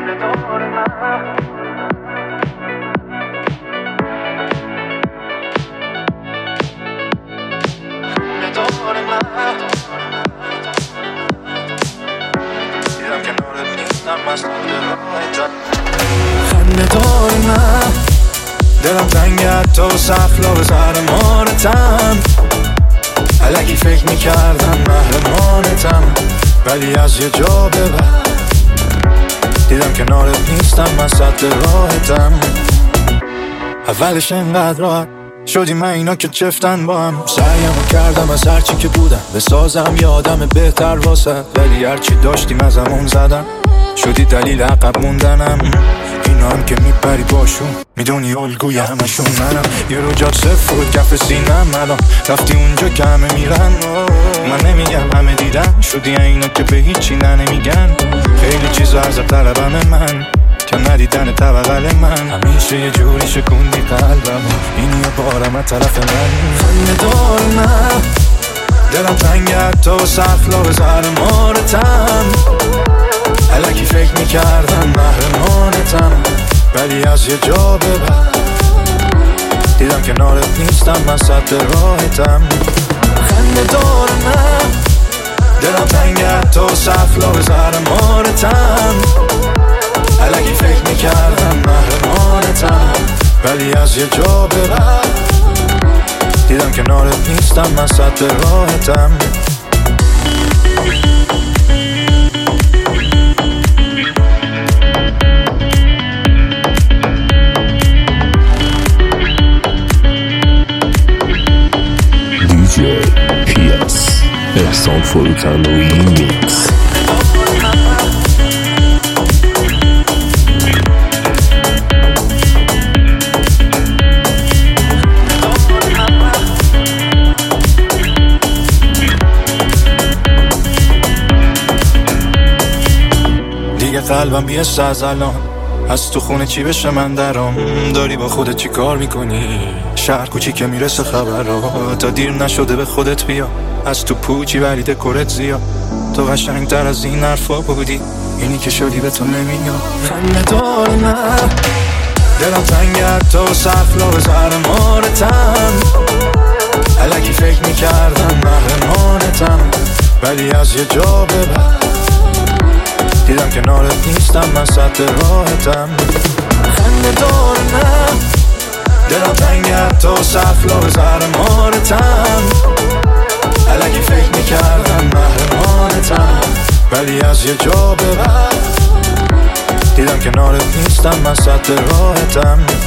خنده دار من دلم تنگت تو سخلا به زهر مارتم الکی فکر میکردم محرمانتم ولی از یه جا به بعد دیدم کنارت نیستم من سد راحتم اولش انقدر راحت شدیم من اینا که چفتن با هم سعیمو کردم از هرچی که بودم بسازم یه آدم بهتر واسه ولی هرچی داشتیم از همون زدم شدی دلیل عقب موندنم اینا هم که میپری باشون میدونی الگوی همشون منم یه رو جات صفر بود کف سینم الان رفتی اونجا که همه میرن من نمیگم همه دیدن شدی اینا که به هیچی نمیگن خیلی چیزا از طلبم من که ندیدن طبقل من همیشه یه جوری شکوندی قلبم این یه بارم از طرف من خنده دار من دلم تنگت تو سخلا به زهر مارتم الکی فکر میکردم محرمانتم ولی از یه جا به بعد دیدم کنارت نیستم من سد راحتم خنده دار من دلم تنگت تو سخلا به زهر مارتم الکی فکر میکردم محرمانتم ولی از یه جا به بعد دیدم کنارت نیستم من سد راحتم PS احسان فروتن ریمیکس دیگه قلبم بیست از الان از تو خونه چی بشه من درام داری با خودت چی کار میکنی شهر کوچیکه میرسه خبرها تا دیر نشده به خودت بیا از تو پوچی ولی دکورت زیاد تو قشنگتر از این حرفا بودی اینی که شدی به تو نمیاد خنده دار من دلم تنگت تو سخلا به زهر مارتم الکی فکر میکردم محرمانتم ولی از یه جا به بعد دیدم کنارت نیستم من سد راحتم خنده دار من دلم تنگت تو سخلا به زهر مارتم الکی فکر میکردم محرمانتم ولی از یه جا به بعد دیدم کنارت نیستم من سد راحتم